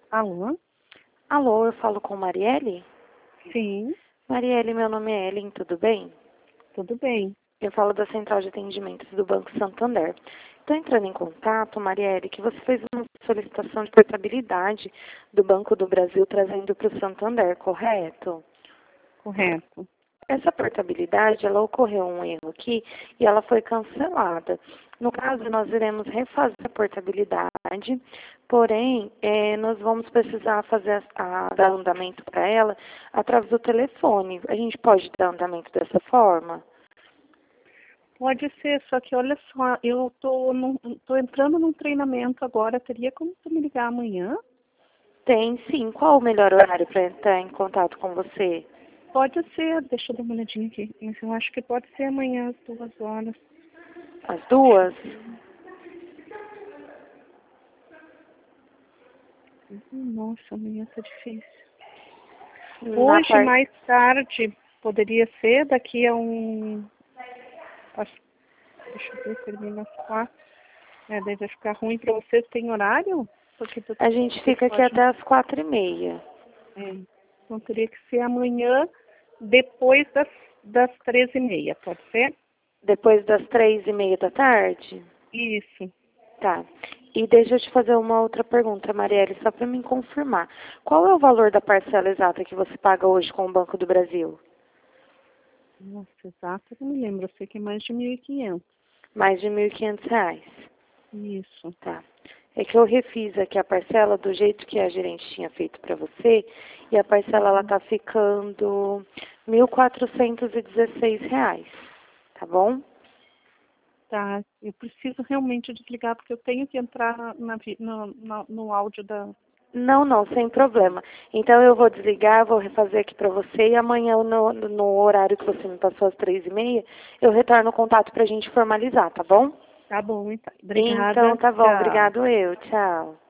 Alô? Alô, eu falo com Marielle? Sim, Marielle, meu nome é Ellen, tudo bem? tudo bem. Eu falo da Central de Atendimentos do Banco Santander. Estou entrando em contato, Marielle, que você fez uma solicitação de portabilidade do Banco do Brasil trazendo para o Santander, correto? Correto. Essa portabilidade, ela ocorreu um erro aqui e ela foi cancelada. No caso, nós iremos refazer a portabilidade, porém, nós vamos precisar fazer dar andamento para ela através do telefone. A gente pode dar andamento dessa forma? Pode ser, só que olha só, eu tô entrando num treinamento agora, teria como tu me ligar amanhã? Tem sim. Qual o melhor horário para entrar em contato com você? Pode ser, deixa eu dar uma olhadinha aqui, mas eu acho que pode ser amanhã às 2 horas. Às 2? Nossa, amanhã tá difícil. Na Hoje, parte. mais tarde, poderia ser daqui a deixa eu ver, termina às 4. Daí vai ficar ruim pra vocês, tem horário? Porque A gente vocês fica aqui podem. até às 4h30. É. Então teria que ser amanhã, depois das 13h30, pode ser? Depois das 3h30 da tarde? Isso. Tá. E deixa eu te fazer uma outra pergunta, Marielle, só para me confirmar. Qual é o valor da parcela exata que você paga hoje com o Banco do Brasil? Nossa, exato, eu não me lembro. Eu sei que é mais de 1.500. Mais de R$ 1.500. Isso. Tá. É que eu refiz aqui a parcela do jeito que a gerente tinha feito para você e a parcela ela tá ficando R$ 1.416, tá bom? Tá, eu preciso realmente desligar, porque eu tenho que entrar no áudio da... Não, não, sem problema. Então eu vou desligar, vou refazer aqui para você e amanhã no horário que você me passou às 3h30, eu retorno o contato para a gente formalizar, tá bom? Tá bom, então. Então Obrigada. tá bom, Tchau. obrigado eu, tchau.